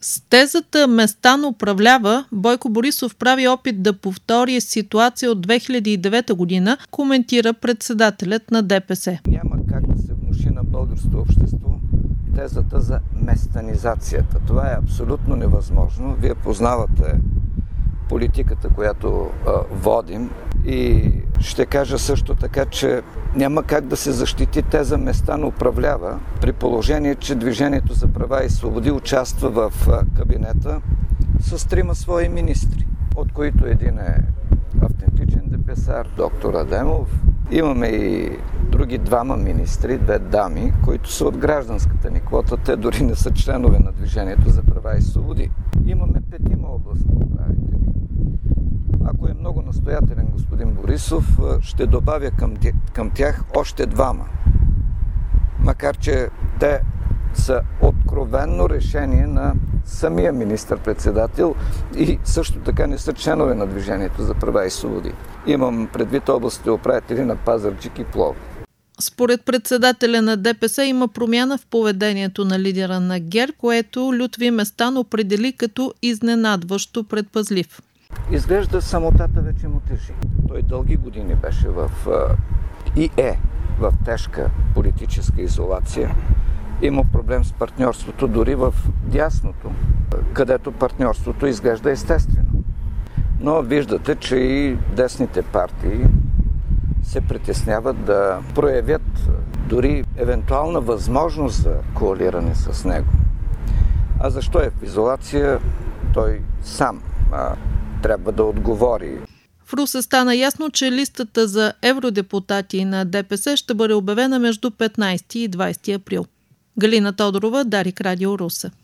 С тезата Местан управлява, Бойко Борисов прави опит да повтори ситуация от 2009 година, коментира председателят на ДПС. Няма как да се внуши на българското общество тезата за местанизацията. Това е абсолютно невъзможно. Вие познавате политиката, която водим, и ще кажа също така, че няма как да се защити теза Местан управлява, при положение, че Движението за права и свободи участва в кабинета с 3 свои министри, от които един е автентичен депесар, доктор Адемов. Имаме и други 2 министри, 2 дами, които са от гражданската ни квота. Те дори не са членове на Движението за права и свободи. Имаме 5 областни управители. Ако е много настоятелен господин Борисов, ще добавя към тях още 2. Макар че те са откровенно решение на самия министър-председател и също така не са членове на Движението за права и свободи. Имам предвид областните управители на Пазарджик и Пловдив. Според председателя на ДПС има промяна в поведението на лидера на ГЕРБ, което Лютви Местан определи като изненадващо предпазлив. Изглежда самотата вече му тежи. Той дълги години беше в тежка политическа изолация. Има проблем с партньорството дори в дясното, където партньорството изглежда естествено. Но виждате, че и десните партии се притесняват да проявят дори евентуална възможност за коалиране с него. А защо е в изолация, той сам трябва да отговори. В Русе стана ясно, че листата за евродепутати на ДПС ще бъде обявена между 15 и 20 април. Галина Тодорова, Дарик Радио, Русе.